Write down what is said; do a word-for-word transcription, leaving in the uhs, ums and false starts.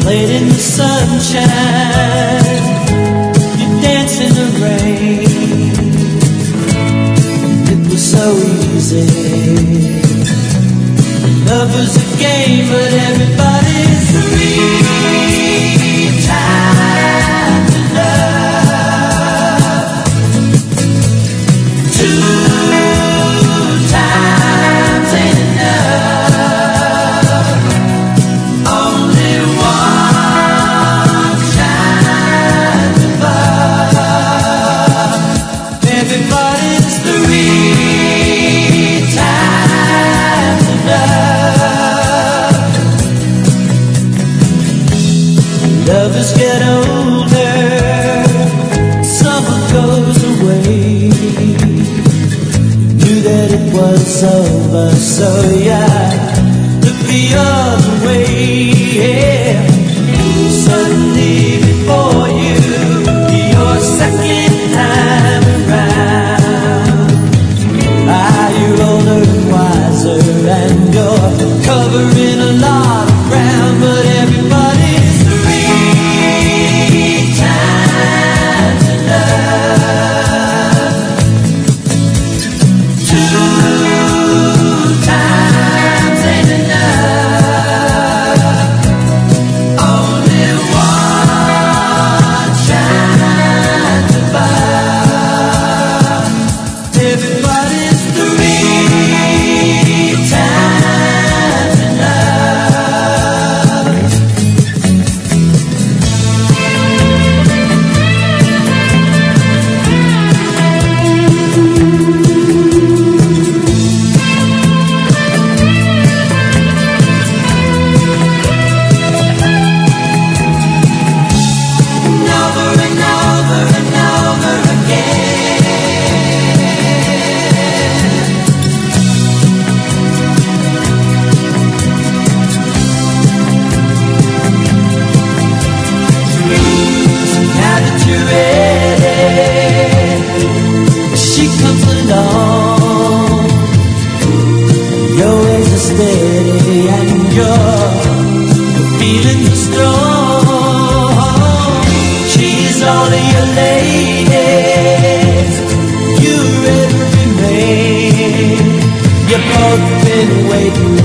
played in the sunshine, you danced in the rain. It was so easy. Love was a game, but everybody's free. Time to love. Two times ain't enough. Only one shine above. Everybody's three times enough. Lovers get older, summer goes away. Knew that it was over, so yeah, look the other way. Yeah. Suddenly before you, your second time around. Ah, you're older and wiser, and you're covering a lot of ground, but everybody's three times enough. Two times ain't enough. Only one shines above. Everybody's three times enough. And over and over and over again. Now that you're ready, she comes along. Your ways are steady and your feelings are strong. She's all of your ladies, you're every man. You've both been waiting